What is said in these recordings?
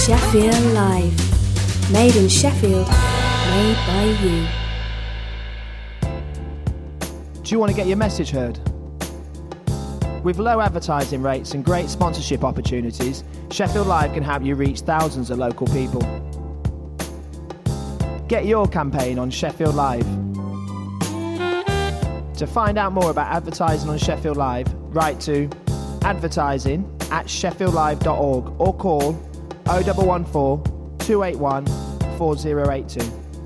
Sheffield Live. Made in Sheffield, made by you. Do you want to get your message heard? With low advertising rates and great sponsorship opportunities, Sheffield Live can help you reach thousands of local people. Get your campaign on Sheffield Live. To find out more about advertising on Sheffield Live, write to advertising@sheffieldlive.org or call 0114 281 4082.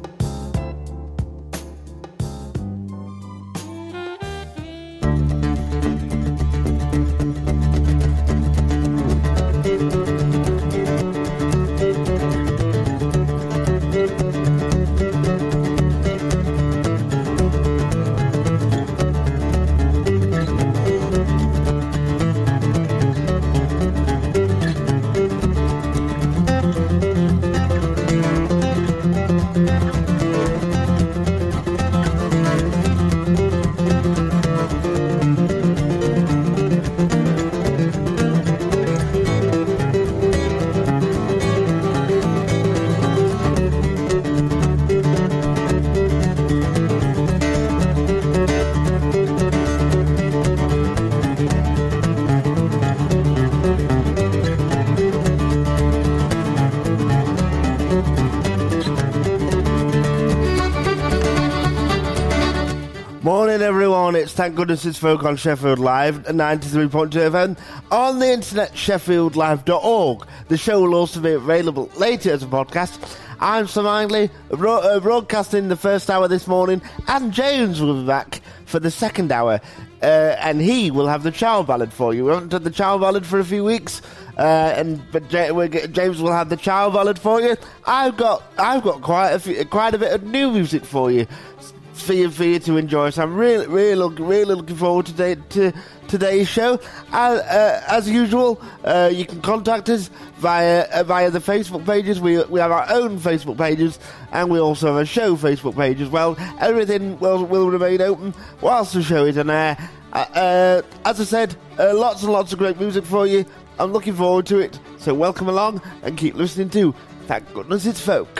Morning everyone, it's Thank Goodness It's Folk on Sheffield Live, 93.2 FM, on the internet sheffieldlive.org. The show will also be available later as a podcast. I'm Sam Angley, broadcasting the first hour this morning, and James will be back for the second hour, and he will have the Child Ballad for you. We haven't done the Child Ballad for a few weeks, but James will have the Child Ballad for you. I've got quite a bit of new music for you. For you to enjoy. So I'm really looking forward to today's show. As usual, you can contact us via the Facebook pages. We have our own Facebook pages, and we also have a show Facebook page as well. Everything will remain open whilst the show is on air. As I said, lots and lots of great music for you. I'm looking forward to it. So welcome along and keep listening to Thank Goodness It's Folk.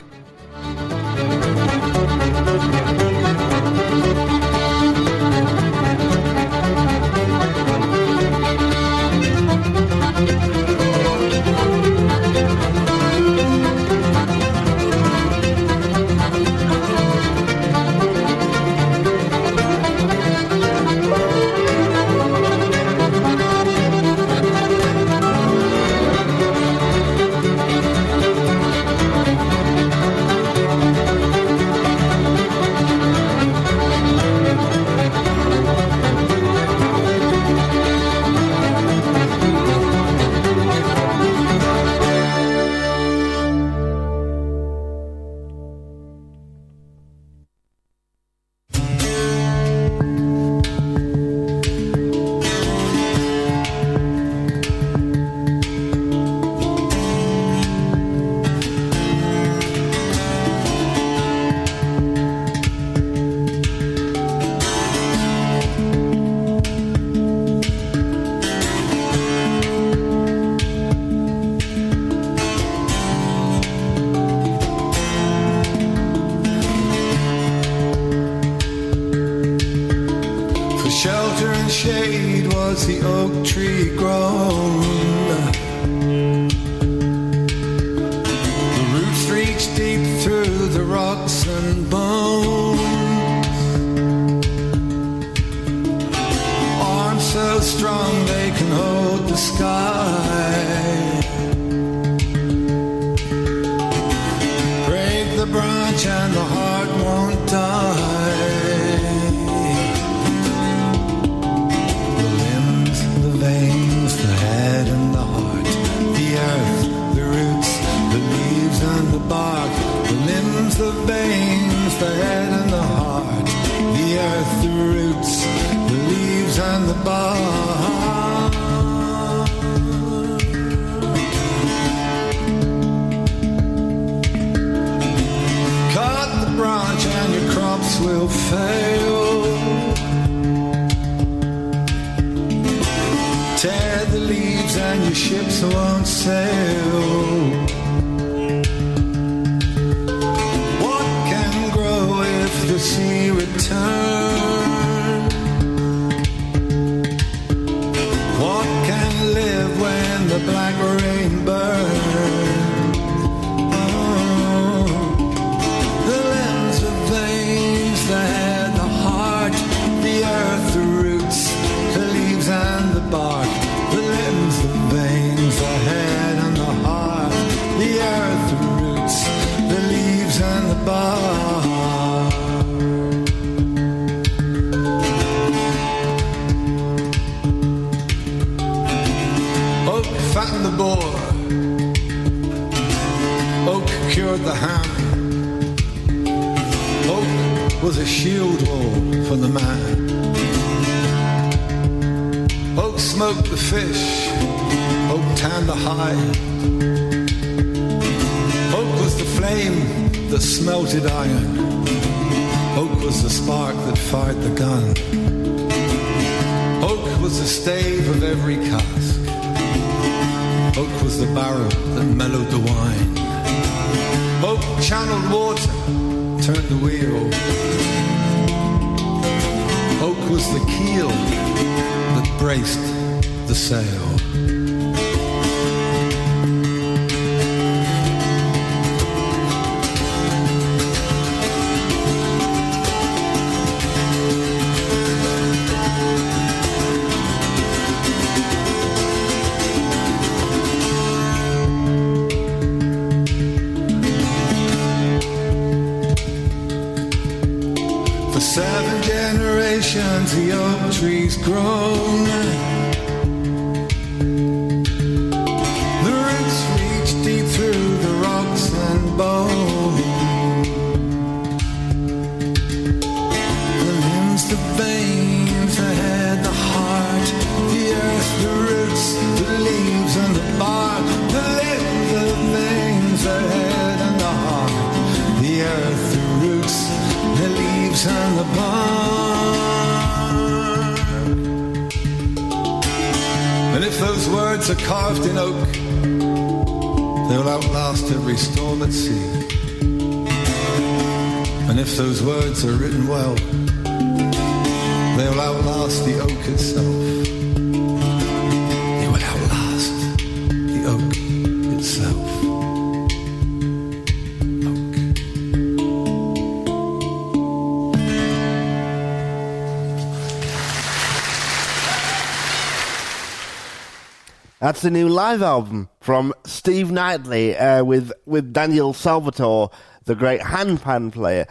Tear the leaves and your ships won't sail. heard the hammer. Oak was a shield wall for the man. Oak smoked the fish, Oak tanned the hide. Oak was the flame that smelted iron. Oak was the spark that fired the gun. Oak was the stave of every cask. Oak was the barrel that mellowed the wine. Oak channeled water, turned the wheel. Oak was the keel that braced the sail. The oak tree's grown. The roots reach deep through the rocks and bone. The limbs, the veins, the head, the heart, the earth, the roots, the leaves and the bark. The limbs, the veins, the head and the heart, the earth, the roots, the leaves and the bark. And if those words are carved in oak, they'll outlast every storm at sea. And if those words are written well, they'll outlast the oak itself. They will outlast the oak itself. That's the new live album from Steve Knightley with Daniel Salvatore, the great handpan player.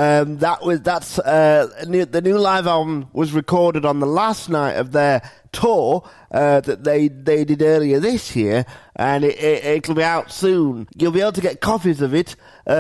The new live album was recorded on the last night of their tour that they did earlier this year, and it'll be out soon. You'll be able to get copies of it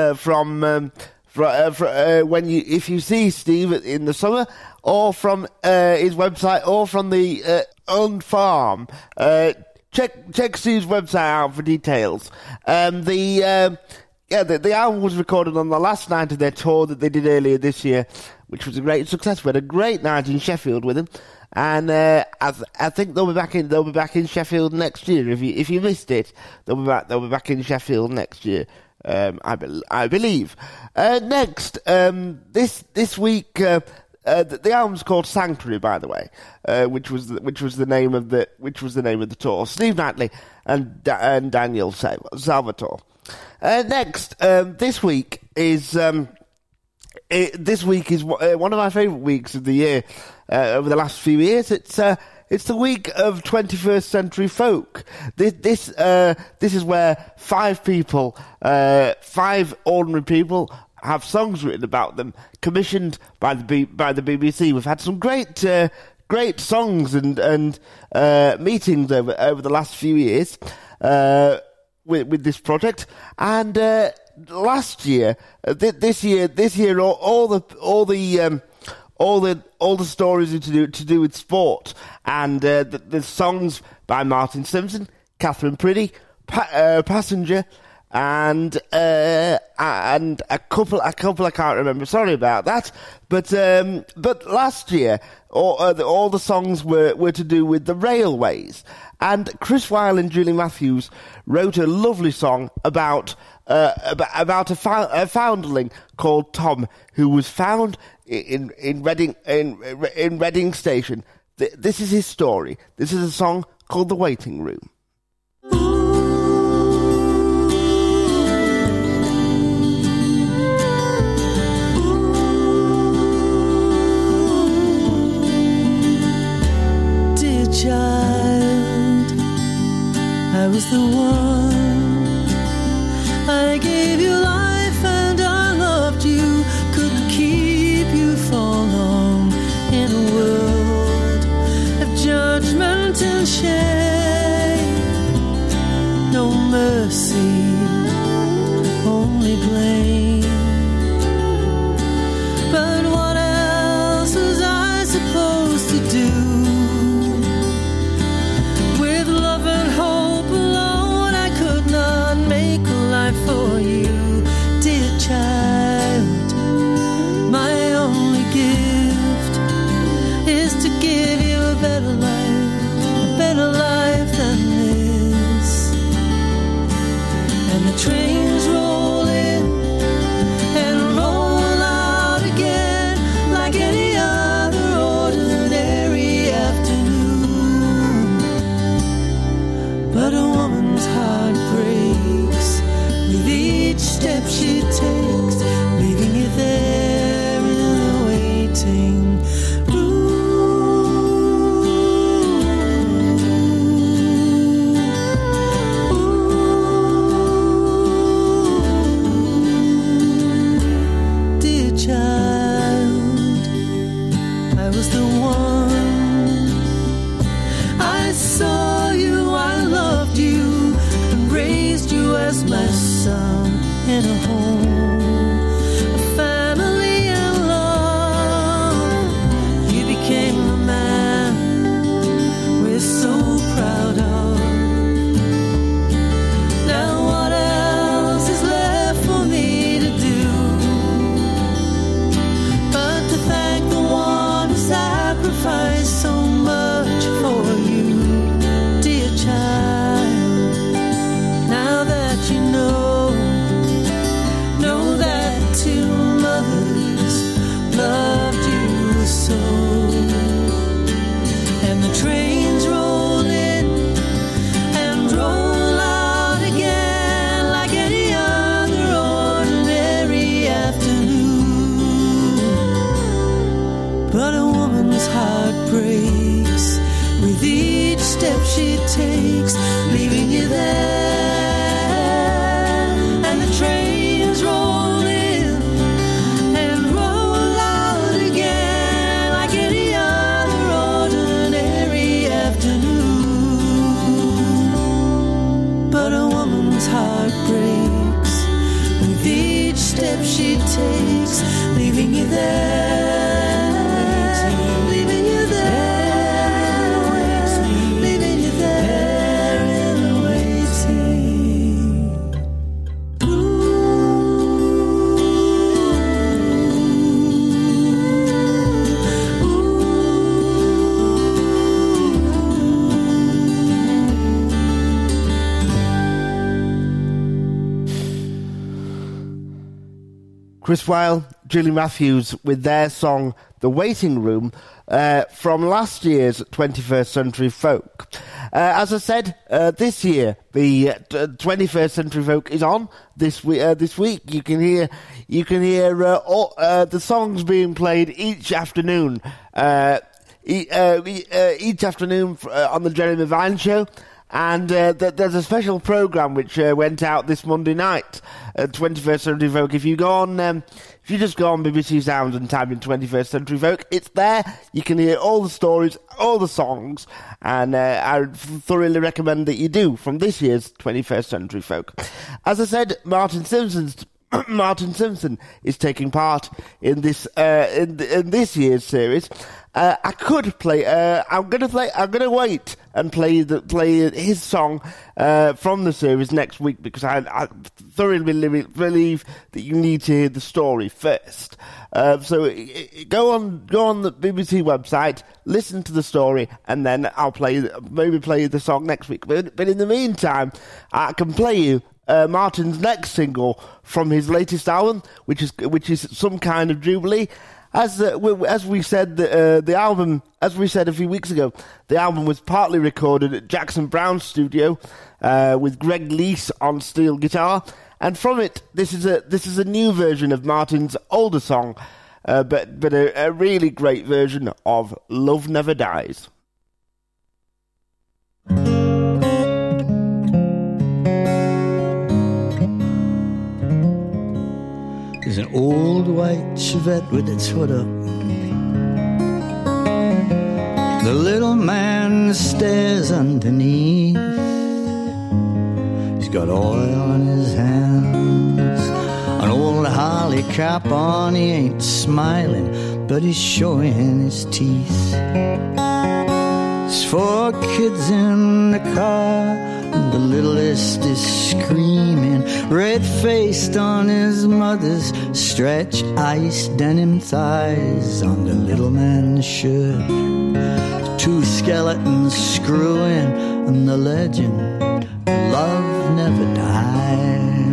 if you see Steve in the summer, or from his website, or from the owned farm. Check Steve's website out for details. The album was recorded on the last night of their tour that they did earlier this year, which was a great success. We had a great night in Sheffield with them, and I think they'll be back in Sheffield next year. If you missed it, they'll be back in Sheffield next year. I believe. Next, this week. The album's called Sanctuary, by the way, which was the name of the tour. Steve Knightley and Daniel Salvatore. Next, this week is one of my favourite weeks of the year over the last few years. It's the week of 21st century folk. This is where five ordinary people have songs written about them, commissioned by the BBC. We've had some great songs and meetings over the last few years with this project. And last year, this year, all the stories to do with sport, and the songs by Martin Simpson, Catherine Priddy, Passenger, and a couple I can't remember. Sorry about that. But last year, all the songs were to do with the railways, and Chris Weil and Julie Matthews wrote a lovely song about a foundling called Tom, who was found in Reading Station. This is his story. This is a song called The Waiting Room. Child, I was the one. I gave you life and I loved you. Couldn't keep you for long in a world of judgment and shame. the trains roll in and roll out again like any other ordinary afternoon. But a woman's heart breaks with each step she takes, leaving you there in the waiting room. Dear child, I was the one. I saw you, I loved you, and raised you as my son in a home, a family and love. You became the man we're so proud of. Now what else is left for me to do but to thank the one who sacrificed so much for you, dear child. Now that you know that two mothers loved you so. And the trains roll in and roll out again like any other ordinary afternoon. But a woman's heart breaks with each step she takes, leaving you there. And the trains roll in and roll out again like any other ordinary afternoon. But a woman's heart breaks with each step she takes, leaving you there, leaving you there, leaving you there in the waiting Chris Wilde, Julie Matthews with their song The Waiting Room from last year's 21st Century Folk. As I said, this year the 21st Century Folk is on this week. You can hear all the songs being played each afternoon. Each afternoon on the Jeremy Vine Show. And there's a special programme which went out this Monday night, 21st Century Folk. If you just go on BBC Sounds and type in 21st Century Folk, it's there. You can hear all the stories, all the songs, and I thoroughly recommend that you do from this year's 21st Century Folk. As I said, Martin Simpson is taking part in this this year's series. I could play. I'm gonna wait and play his song from the series next week because I thoroughly believe that you need to hear the story first. So go on the BBC website, listen to the story, and then I'll maybe play the song next week. But in the meantime, I can play you Martin's next single from his latest album, which is Some Kind of Jubilee. As we said, the album, as we said a few weeks ago, the album was partly recorded at Jackson Browne's studio with Greg Leese on steel guitar, and from it, this is a new version of Martin's older song, but a really great version of Love Never Dies. There's an old white Chevette with its hood up. The little man stares underneath. He's got oil on his hands, an old Harley cap on. He ain't smiling, but he's showing his teeth. There's 4 kids in the car, and the littlest is screaming, red-faced on his mother's stretched ice denim thighs. On the little man's shirt, 2 skeletons screwing, and the legend, love never dies.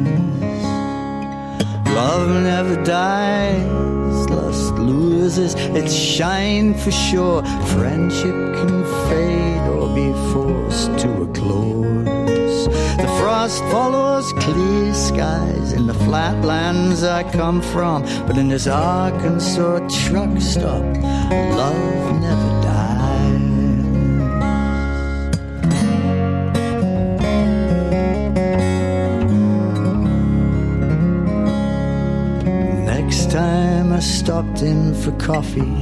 Love never dies, lust loses its shine for sure. Friendship can fade or be forced to a close. The frost follows clear skies in the flatlands I come from, but in this Arkansas truck stop, love never dies. Next time I stopped in for coffee,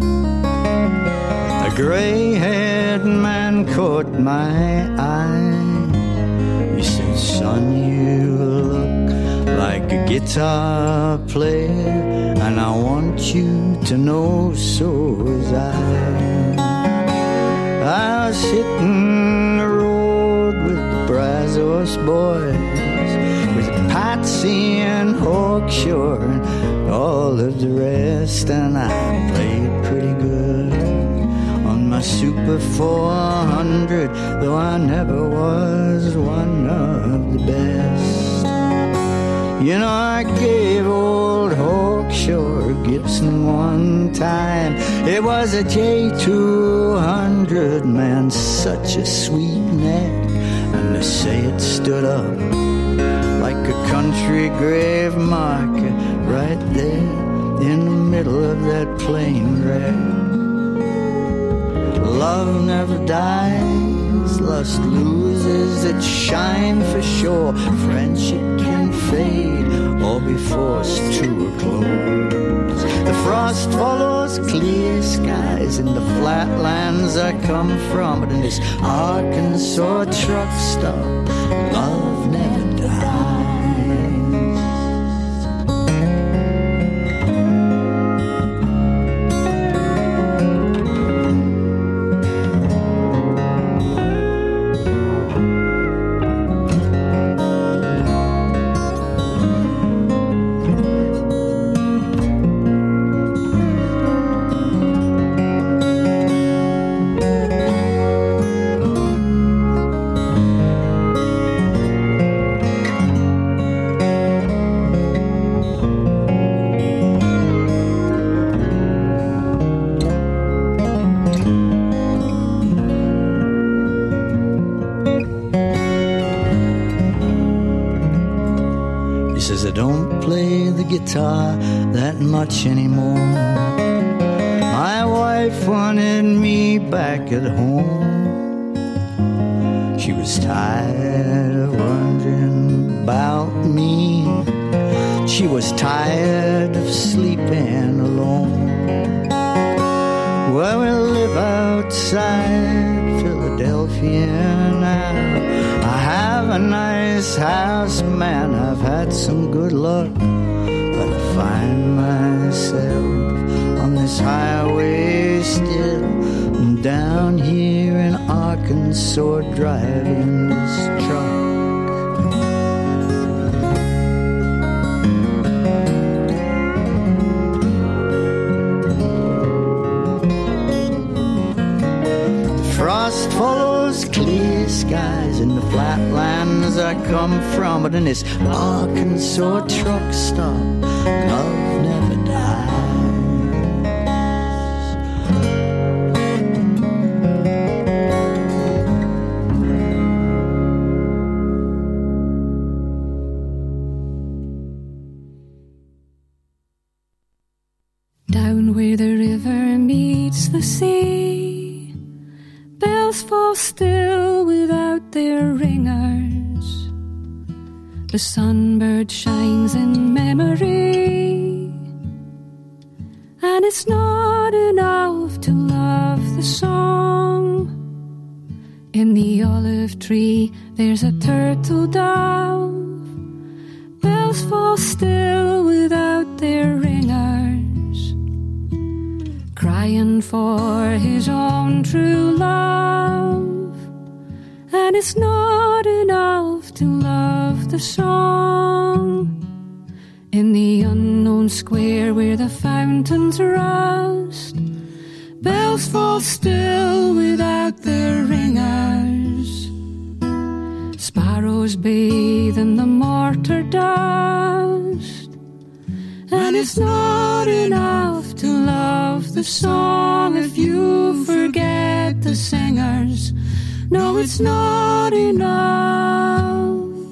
a gray-haired man caught my eye. He said, son, you look like a guitar player, and I want you to know so was I. I was hitting the road with the Brazos boys, with Patsy and Hawkshaw and all of the rest, and I played pretty good on my Super 400, though I never was one of the best. You know, I gave old Hawkshaw Gibson one time. It was a J200, man, such a sweet neck, and they say it stood up like a country grave marker right there in the middle of that plane wreck. Love never dies, lust loses its shine for sure. Friendship can fade or be forced to a close. The frost follows clear skies in the flatlands I come from, but in this Arkansas truck stop, love never dies. Guitar that much anymore. My wife wanted me back at home. She was tired of wondering about me. She was tired of sleeping alone. Well, we live outside Philadelphia now. I have a nice house, man, I've had some good luck. But I find myself on this highway still, down here in Arkansas, driving this truck. The frost follows clear skies in the flatlands I come from, but in this Arkansas truck stop, love never dies. Down where the river meets the sea, bells fall still without their ringers. The sunbird shines in memory, and it's not enough to love the song. In the olive tree there's a turtle dove. Bells fall still without their ringers, crying for his own true love. And it's not enough to love the song. In the unknown square where the fountains rust, bells fall still without their ringers. Sparrows bathe in the mortar dust, And it's not enough to love the song if you forget the singers. No, it's not enough.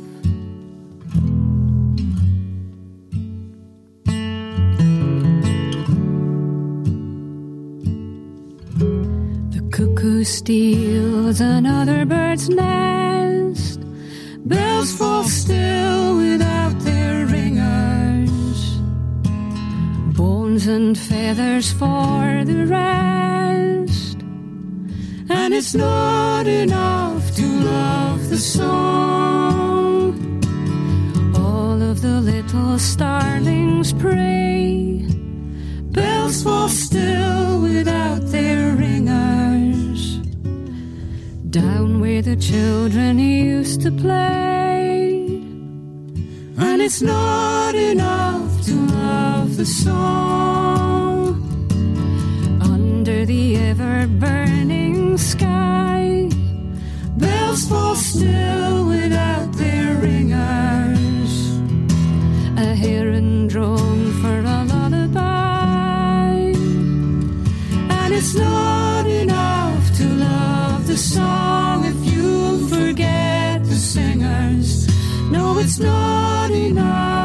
The cuckoo steals another bird's nest. Bells fall still without their ringers. Bones and feathers for the rest. And it's not enough to love the song. All of the little starlings pray. Bells fall still without their ringers. Down where the children used to play. And it's not enough to love the song. Under the ever-burning sky, bells fall still without their ringers. A heron drone for a lullaby. And it's not enough to love the song if you forget the singers. No, it's not enough.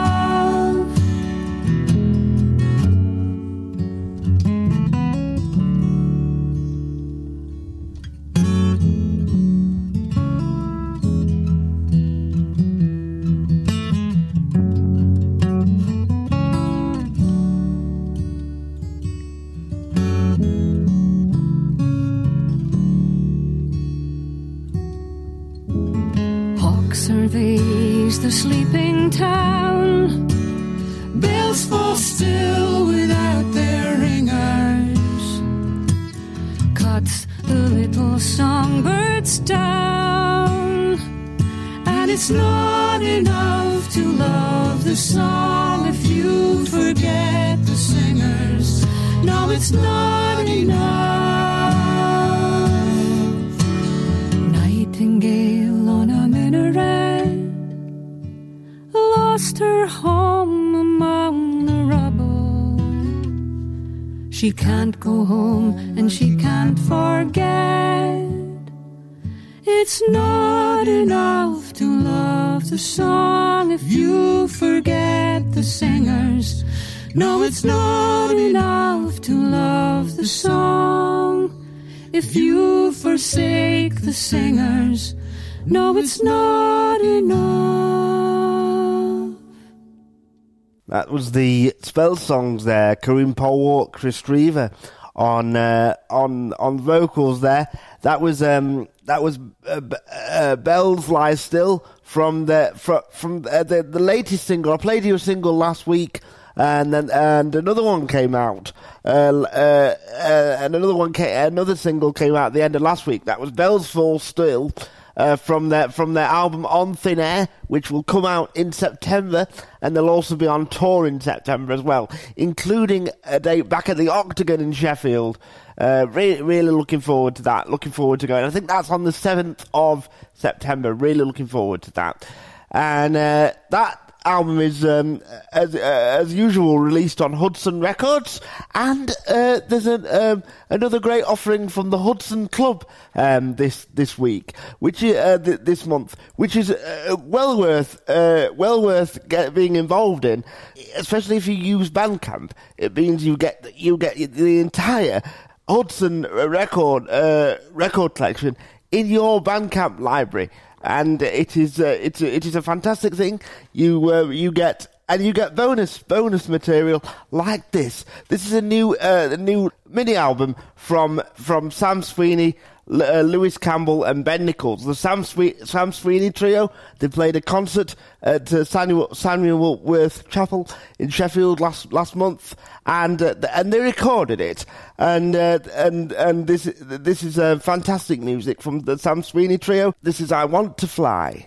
Surveys the sleeping town. Bells fall still without their ringers. Cuts the little songbirds down. And it's not enough to love the song if you forget the singers. No, it's not enough. Nightingale on a minaret lost her home among the rubble. She can't go home and she can't forget. It's not enough to love the song if you forget the singers. No, it's not enough to love the song if you forsake the singers. No, it's not enough. That was the Spell Songs there. Kareem Polwart, Chris Drever on vocals there. That was Bells Lie Still from the latest single. I played you a single last week, and another one came out. And another single came out at the end of last week. That was Bells Fall Still. From their album On Thin Air, which will come out in September, and they'll also be on tour in September as well, including a date back at the Octagon in Sheffield. Really looking forward to that. Looking forward to going. I think that's on the 7th of September. Really looking forward to that. And that album is, as usual, released on Hudson Records, and there's another great offering from the Hudson Club this week, which this month, which is well worth being involved in, especially if you use Bandcamp. It means you get the entire Hudson record collection in your Bandcamp library. And it is a fantastic thing. You get bonus material like this. This is a new mini album from Sam Sweeney, Lewis Campbell and Ben Nichols, the Sam Sweeney Trio. They played a concert at Samuel Worth Chapel in Sheffield last month, and they recorded it. And this is fantastic music from the Sam Sweeney Trio. This is I Want to Fly.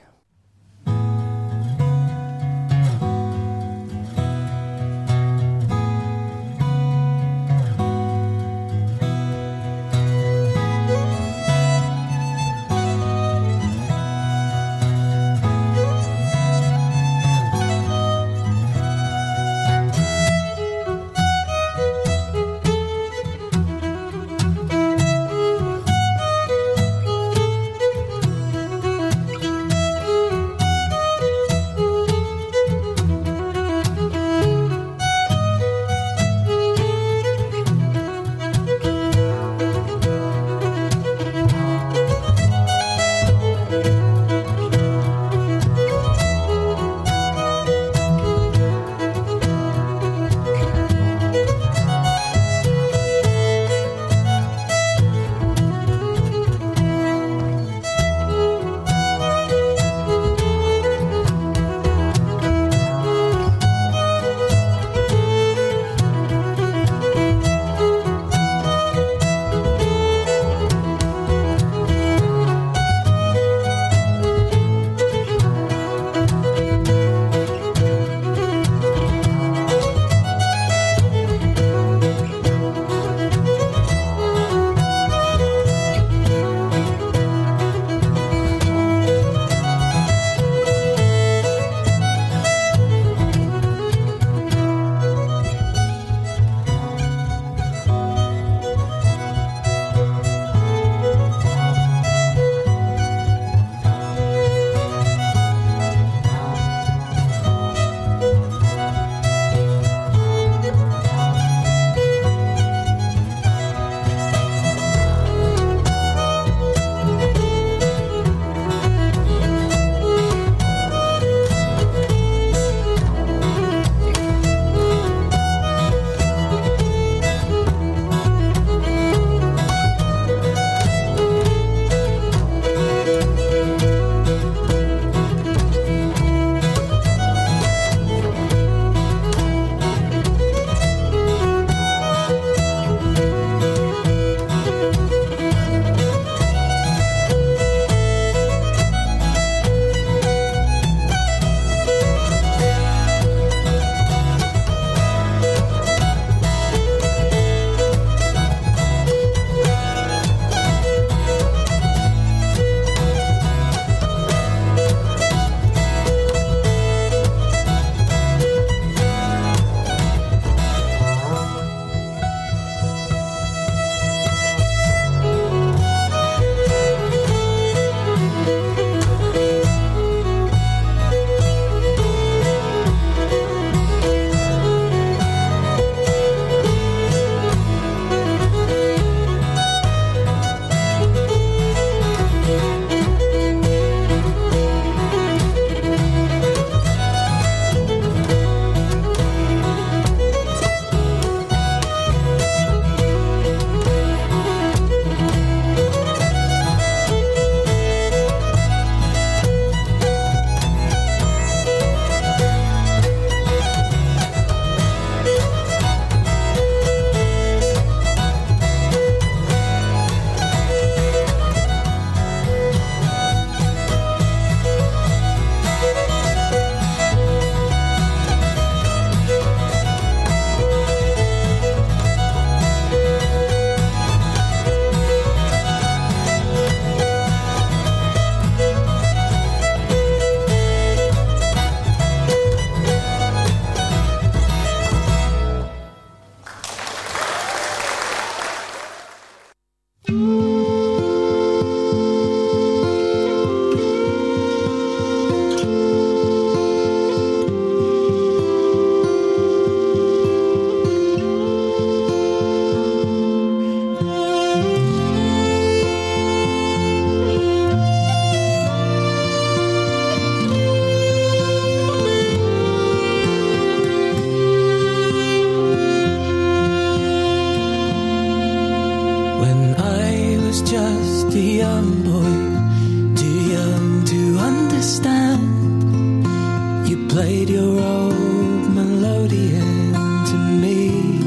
played your old melodeon to me.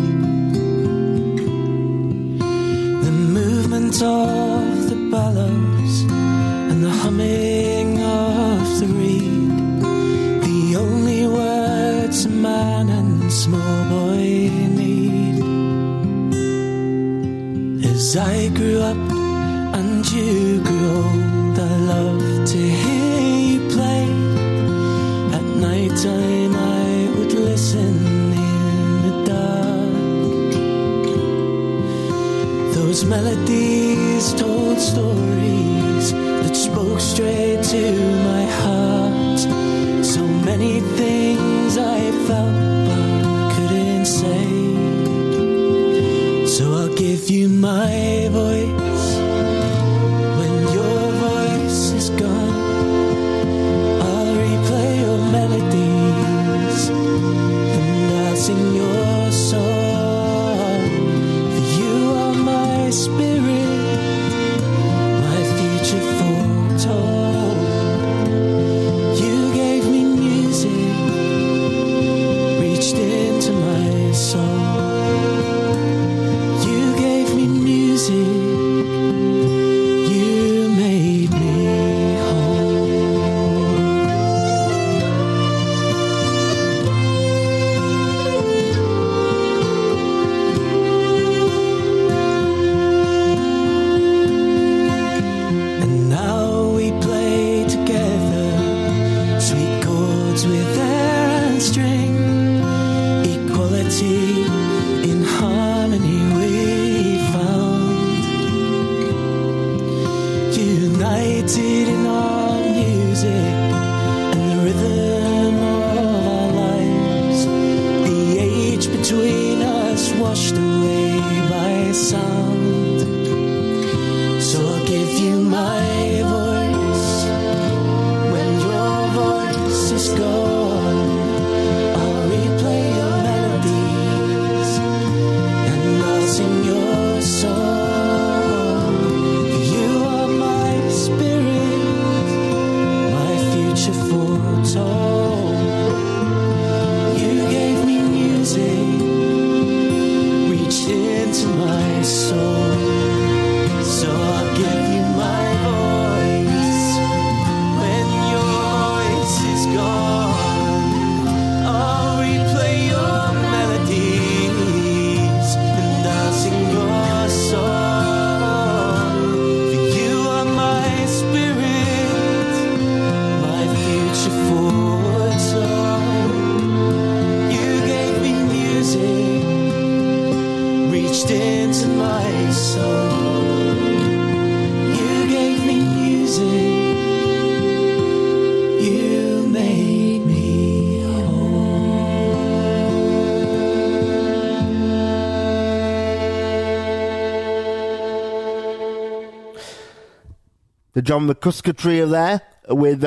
The movement of the bellows and the humming of the reed, the only words a man and small boy need. As I grew up and you grew old, I loved to hear you play. At night time I would listen in the dark. Those melodies told stories that spoke straight to my heart. So many things I felt but couldn't say. So I'll give you my voice when your voice is gone. I'll replay your melodies and I'll sing your song. For you are my spirit, my future foretold. You gave me music, reached into my soul. You made me whole. And now we play together, sweet chords with air and string, equality in harmony we found. United in our music and the rhythm of our lives, the age between us washed away by sound. So I'll give you my voice when your voice is gone. I'll replay your melodies and I'll sing your song. You gave me music, reached into my soul. So I'll give you my voice when your voice is gone. I'll replay your melodies and I'll sing your song. For you are my spirit, my future foretold. You gave me music, reached into my soul. You gave me music, you made me The John McCusker trio there, with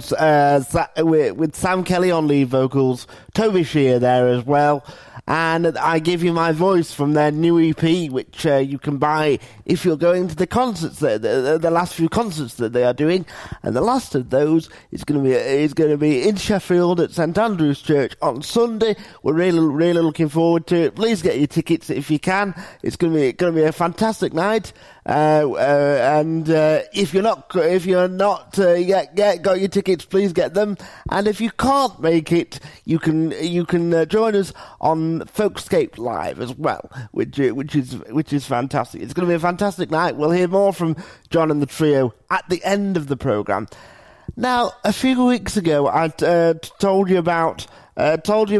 Sam Kelly on lead vocals, Toby Shear there as well, and I Give You My Voice from their new EP, which you can buy if you're going to the concerts, the last few concerts that they are doing, and the last of those is going to be in Sheffield at St Andrew's Church on Sunday. We're really looking forward to it. Please get your tickets if you can. It's going to be a fantastic night. And if you're not yet got your tickets, please get them. And if you can't make it, you can join us on Folkscape Live as well, which is fantastic. It's going to be a fantastic night. We'll hear more from John and the trio at the end of the programme. Now, a few weeks ago, I told you about a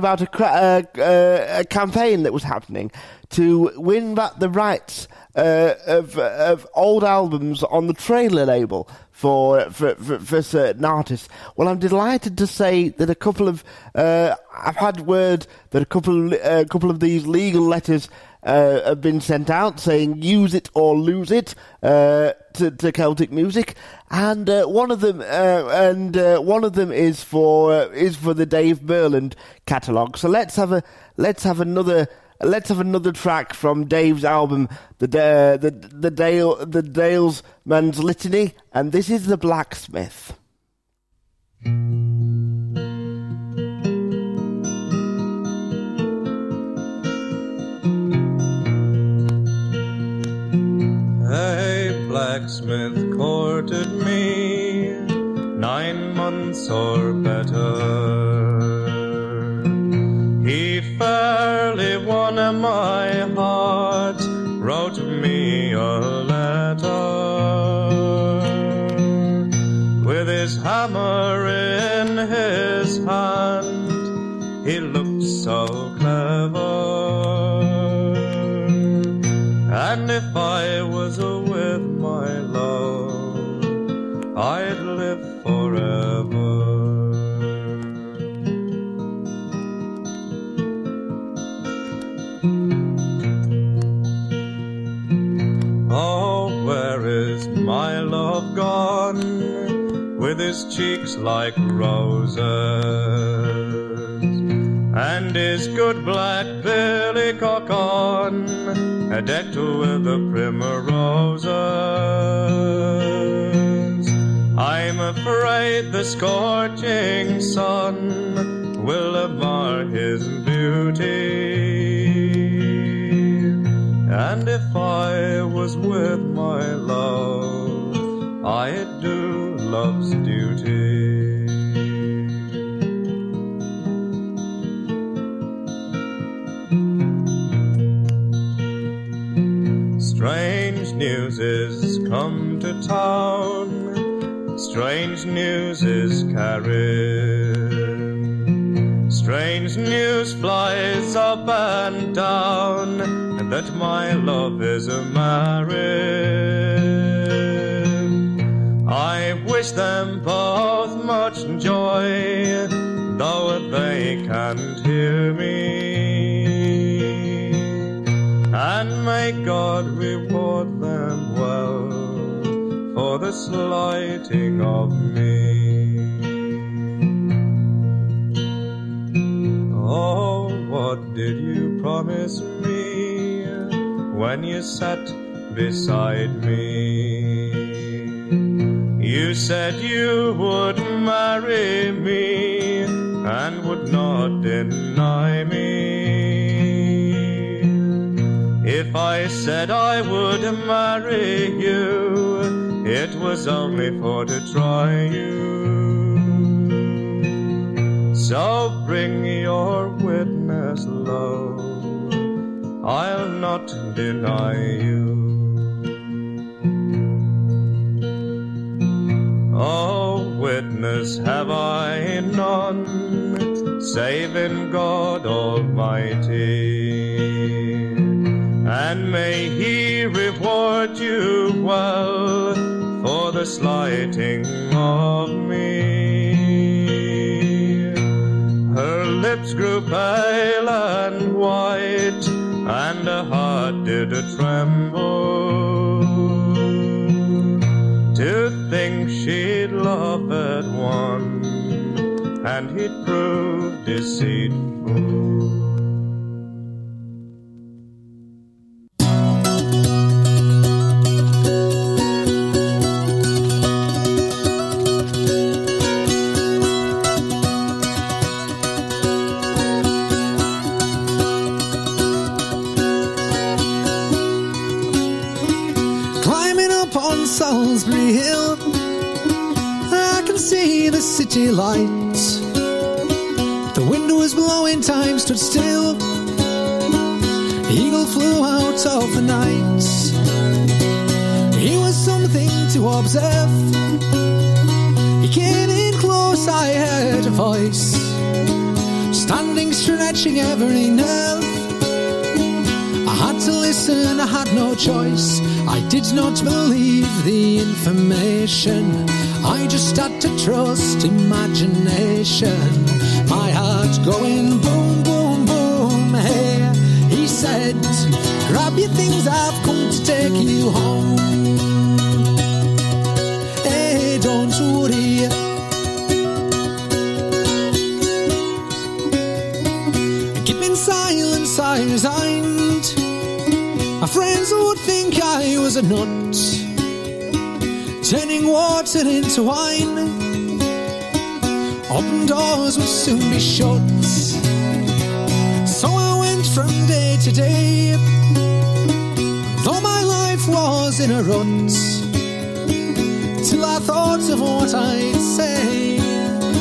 campaign that was happening to win back the rights of old albums on the Trailer label for certain artists. Well, I'm delighted to say that a couple of I've had word that a couple of these legal letters have been sent out saying use it or lose it to Celtic music, and one of them is for the Dave Burland catalogue. So let's have another track from Dave's album, the Dalesman's Litany, and this is The Blacksmith. months or better. He fairly won my heart, wrote me a letter. With his hammer in his hand, he looked so clever. And if I was with my love, I'd live forever. Oh, where is my love gone, with his cheeks like roses, and his good black billycock on, decked with the primroses? I'm afraid the scorching sun will mar his beauty. And if I was with my love, I'd do love's duty. Strange news is come to town, strange news is carried, strange news flies up and down, that my love is married. I wish them both much joy, though they can't hear me. And may God reward them well for the slighting of me. Oh, what did you promise me when you sat beside me? You said you would marry me and would not deny me. If I said I would marry you, it was only for to try you. So bring your witness, love, I'll not deny you. Oh, witness have I none, save in God Almighty. And may He reward you well for the slighting of me. Her lips grew pale and white, and her heart did tremble, to think she'd loved one, and he'd proved deceitful. Salisbury Hill, I can see the city lights. The wind was blowing, time stood still. The eagle flew out of the night. He was something to observe. He came in close, I heard a voice, standing, stretching every nerve. I had to listen, I had no choice. I did not believe the information, I just had to trust imagination. My heart going boom, boom, boom. Hey, he said, grab your things, I've come to take you home. Hey, don't worry. Keep in silence, I resigned. My friends would think I was a nut, turning water into wine. Open doors would soon be shut. So I went from day to day, though my life was in a rut, till I thought of what I'd say.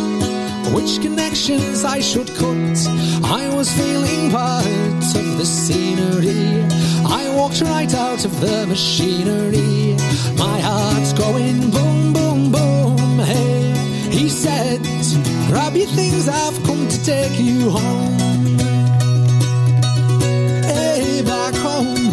which connections I should cut. I was feeling part of the scenery. I walked right out of the machinery. My heart's going boom, boom, boom. Hey, he said, grab your things, I've come to take you home. Hey, back home.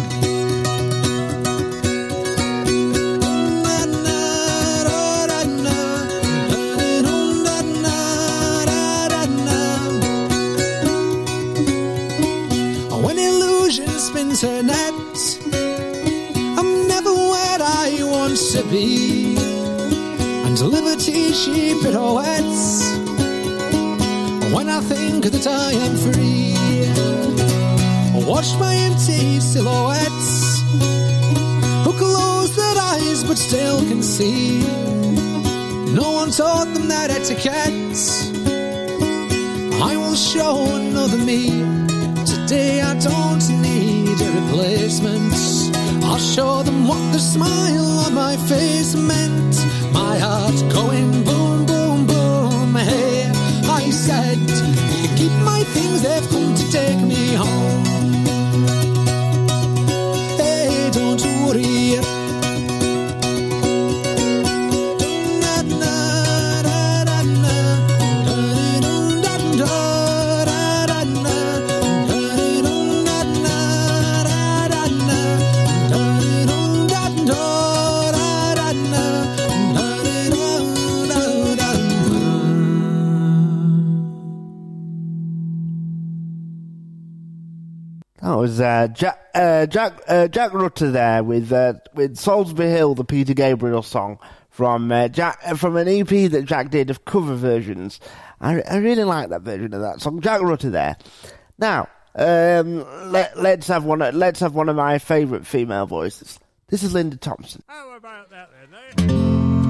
Her net, I'm never where I want to be, and liberty she pirouettes when I think that I am free. Watch my empty silhouettes who close their eyes but still can see. No one taught them that etiquette. I will show another me. Today I don't need a replacement. I'll show them what the smile on my face meant. My heart's going boom, boom, boom. Hey, I said, you can keep my things, they've come to take me home. Hey, don't worry. That was Jack Rutter there with Salisbury Hill, the Peter Gabriel song from an EP that Jack did of cover versions. I really like that version of that song. Jack Rutter there. Now let's have one of my favourite female voices. This is Linda Thompson. How about that then, eh?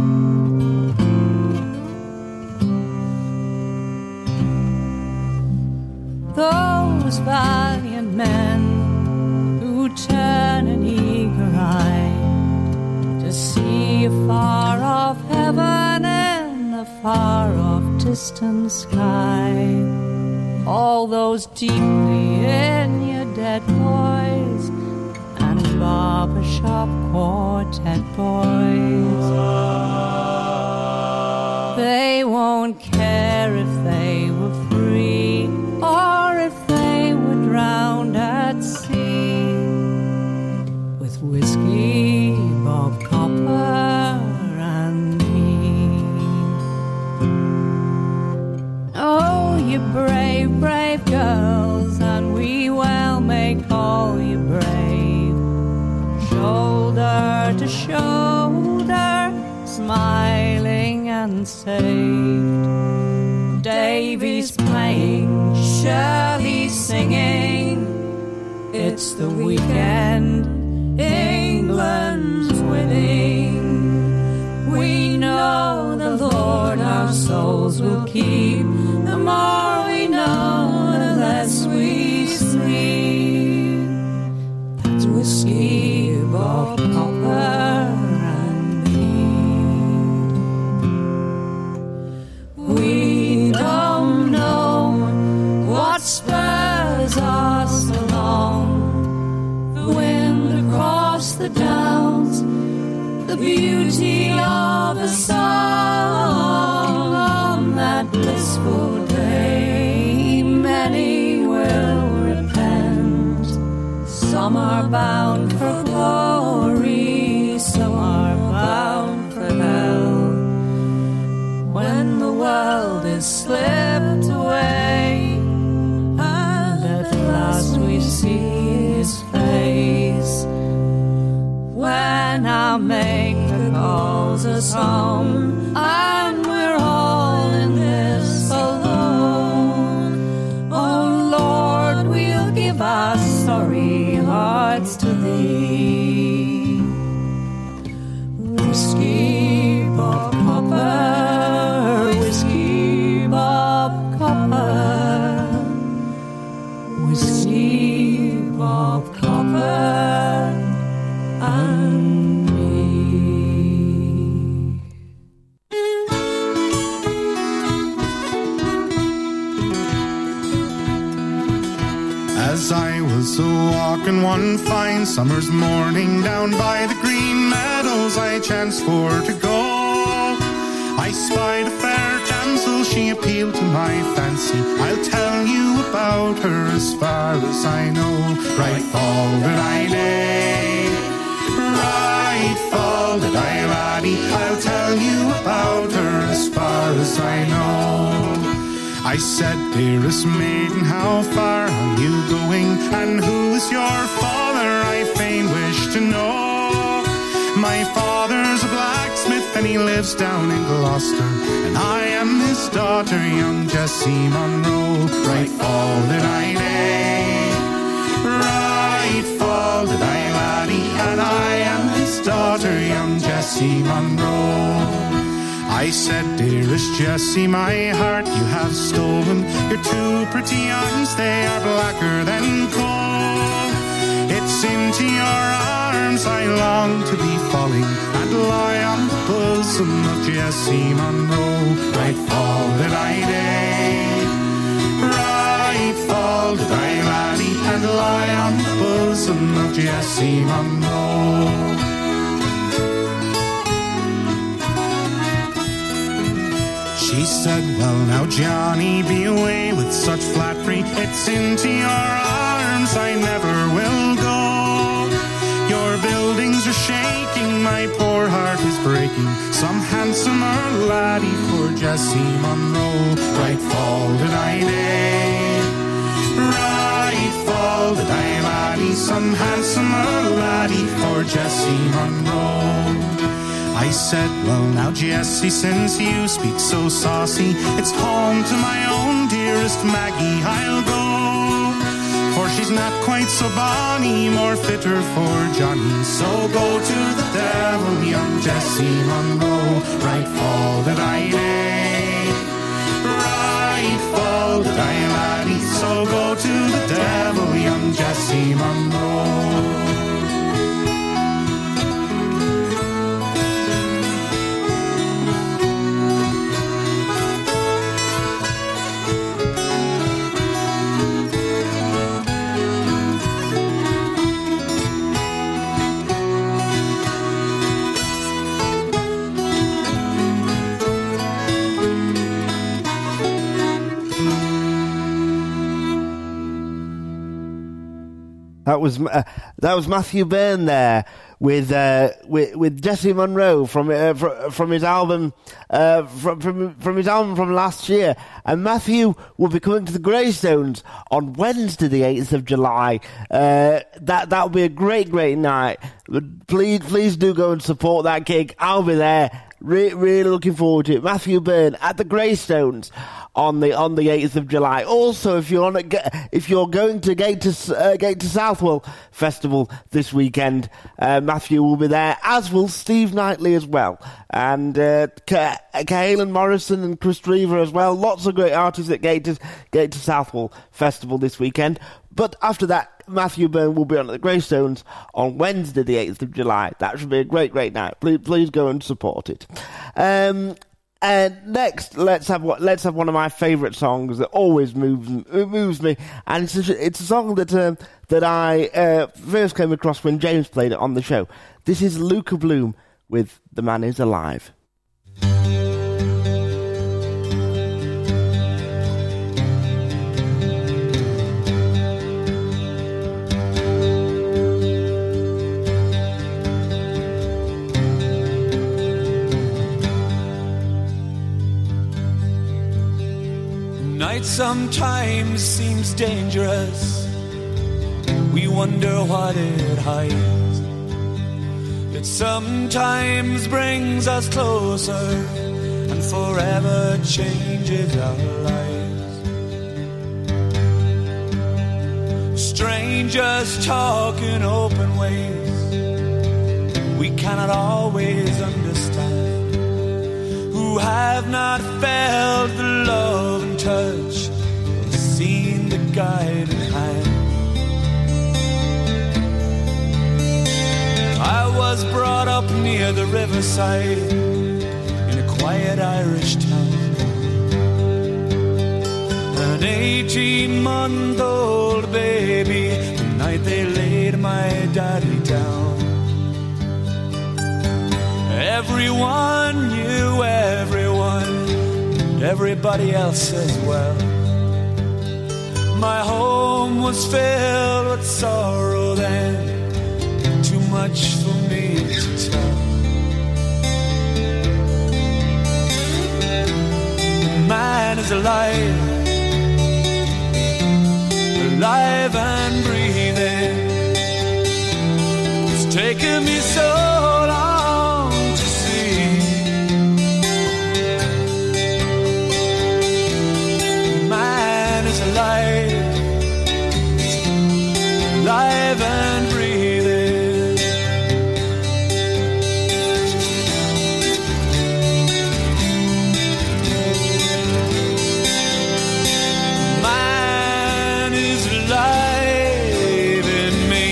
Those valiant men who turn an eager eye to see a far-off heaven in a far-off distant sky. All those deeply in your dead boys and barbershop quartet boys. They won't care if they were free or if they were drowned at sea. With whiskey, Bob Copper and me. Oh, you brave, brave girls, and we will make all you brave. Shoulder to shoulder, smiling and saved. Davy's playing, Shirley's singing. It's the weekend, England's winning. We know the Lord our souls will keep. The more we know, the less we sleep. That's whiskey, Bob Copper and me. We don't know what spurs us along. The wind across the downs, the beauty of a song. On that blissful day, many will repent. Some are bound for glory, some are bound for hell. When the world is slipped away, and at last we see his face. When our Maker calls us home, and we're all in this alone. Oh Lord, we'll give our sorry hearts to thee. Whiskey, Bob Copper, whiskey, Bob Copper, whiskey, Bob Copper and me. As I was a-walking one fine summer's morning down by the green meadows I chanced for to go. I spied a fair damsel, she appealed to my fancy. I'll tell you about her as far as I know. Right fall did I lay, right fall did I laddie. I'll tell you about her as far as I know. I said, dearest maiden, how far are you going? And who is your father? I fain wish to know. My father's a blacksmith and he lives down in Gloucester, and I am his daughter, young Jessie Monroe. Right fall did I lay, right fall did I laddie, and I am his daughter, young Jessie Monroe. I said, dearest Jessie, my heart you have stolen. Your two pretty eyes, they are blacker than coal. It's into your arms I long to be falling, and lie on the bosom of Jessie Monroe. Right fall did I lay, right fall did I laddie, and lie on the bosom of Jessie Monroe. She said, well now Johnny, be away with such flattery. It's into your arms I never will go. Your buildings are shaking, my poor heart is breaking. Some handsomer laddie for Jessie Monroe. Right fall did I lay, right fall did I laddie. Some handsomer laddie for Jessie Monroe. I said, well now Jessie, since you speak so saucy, it's home to my own dearest Maggie I'll go. For she's not quite so bonny, more fitter for Johnny. So go to the devil, young Jessie Monroe. Right fall did I lay, right fall did I laddie. So go to the devil, young Jessie Monroe. That was Matthew Byrne there with Jessie Monroe from his album from his album from last year. And Matthew will be coming to the Greystones on Wednesday, the 8th of July. That'll be a great night. Please do go and support that gig. I'll be there. Really looking forward to it. Matthew Byrne at the Greystones on the 8th of July. Also, if you're going to Gate to Southwell Festival this weekend, Matthew will be there, as will Steve Knightley as well, and Caelan Morrison and Chris Drever as well. Lots of great artists at Gate to Southwell Festival this weekend. But after that, Matthew Byrne will be on at the Greystones on Wednesday, the 8th of July. That should be a great night. Please go and support it. And next, let's have one of my favourite songs that always moves me, and it's a song that I first came across when James played it on the show. This is Luca Bloom with "The Man Is Alive." Night sometimes seems dangerous. We wonder what it hides. It sometimes brings us closer and forever changes our lives. Strangers talk in open ways we cannot always understand, who have not felt the love and touch or seen the guiding hand. I was brought up near the riverside in a quiet Irish town, and An 18-month-old baby, the night they laid my daddy down. Everyone knew everyone, and everybody else as well. My home was filled with sorrow then, too much for me to tell. Man is alive, alive and breathing. It's taken me so long to see. Man is alive, alive and breathing. Man is alive in me.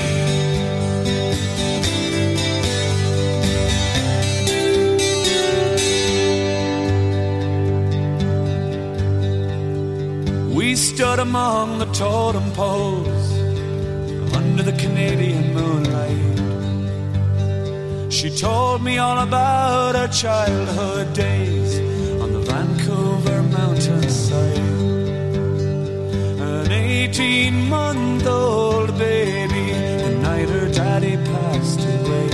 We stood among the totem poles under the Canadian moonlight. She told me all about her childhood days on the Vancouver mountainside. An 18-month-old baby, the night her daddy passed away.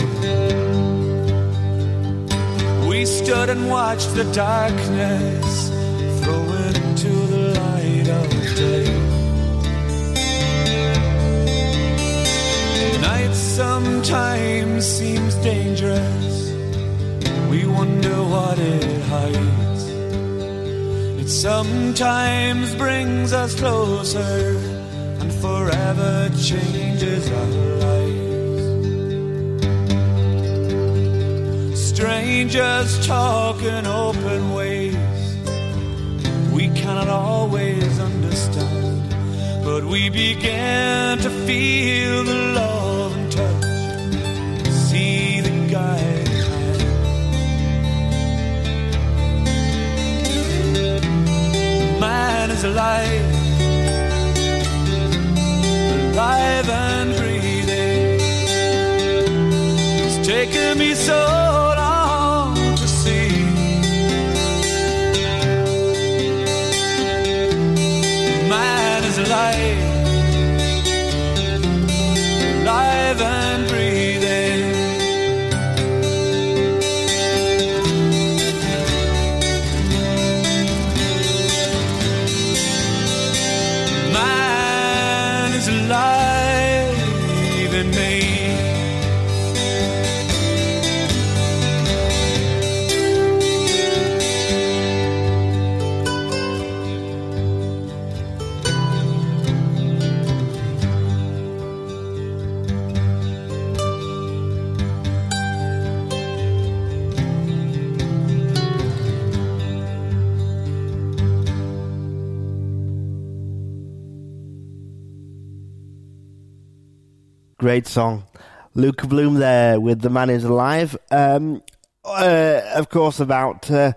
We stood and watched the darkness throw into the light of day. Night sometimes seems dangerous. We wonder what it hides. It sometimes brings us closer and forever changes our lives. Strangers talk in open ways we cannot always understand, but we begin to feel the love and touch, see the guiding hand. Man is alive, alive and breathing. It's taken me so long to see. Man is alive, alive and breathing. Man is alive in me. Great song. Luca Bloom there with The Man Is Alive. Of course, about the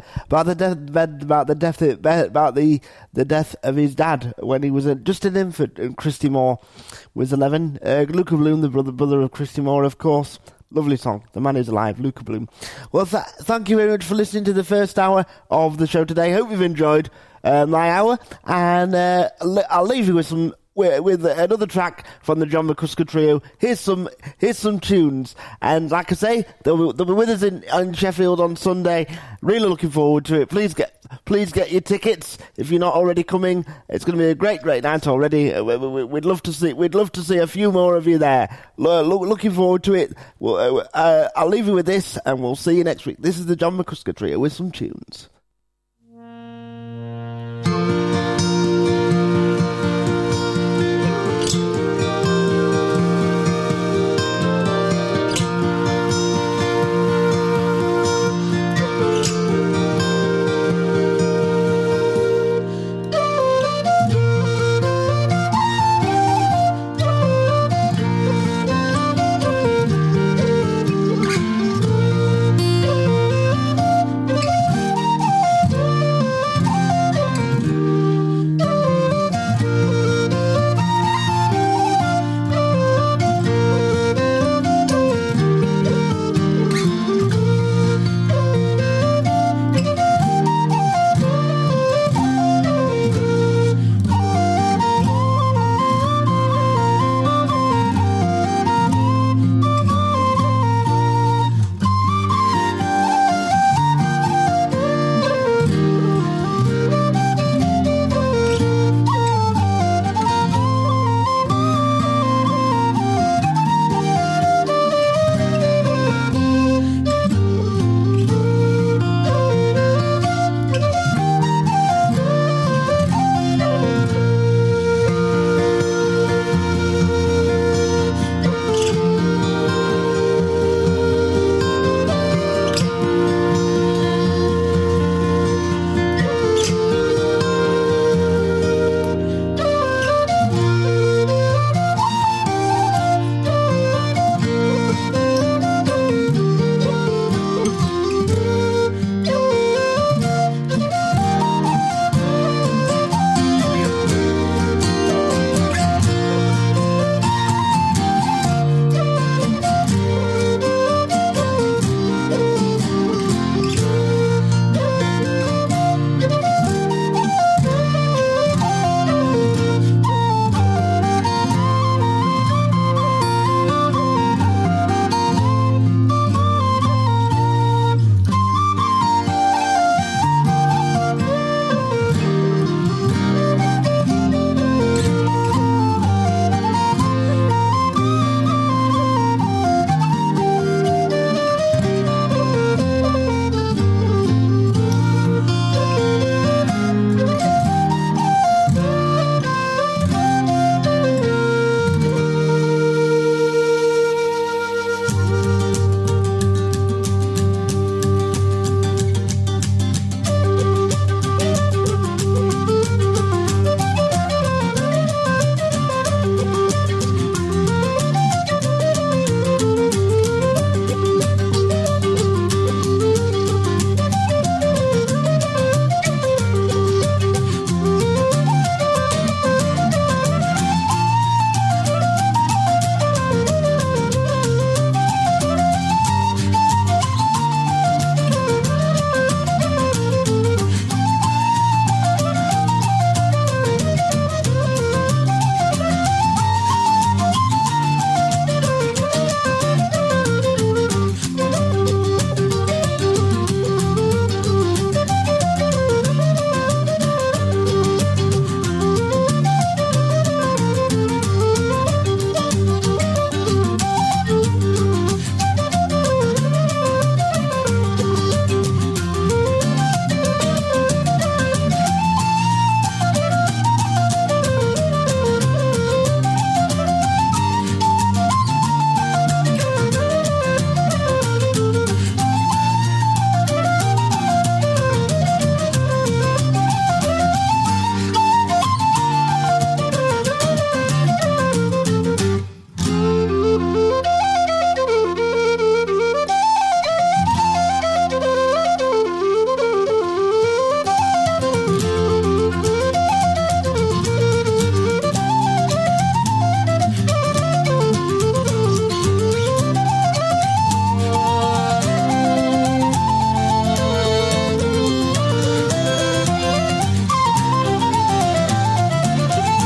death of his dad when he was just an infant, and Christy Moore was 11. Luca Bloom, the brother of Christy Moore, of course. Lovely song. The Man Is Alive, Luca Bloom. Well, thank you very much for listening to the first hour of the show today. Hope you've enjoyed my hour, and I'll leave you with another track from the John McCusker Trio. Here's some tunes, and like I say, they'll be with us in Sheffield on Sunday. Really looking forward to it. Please get your tickets if you're not already coming. It's going to be a great night already. We'd love to see a few more of you there. Looking forward to it. I'll leave you with this, and we'll see you next week. This is the John McCusker Trio with some tunes.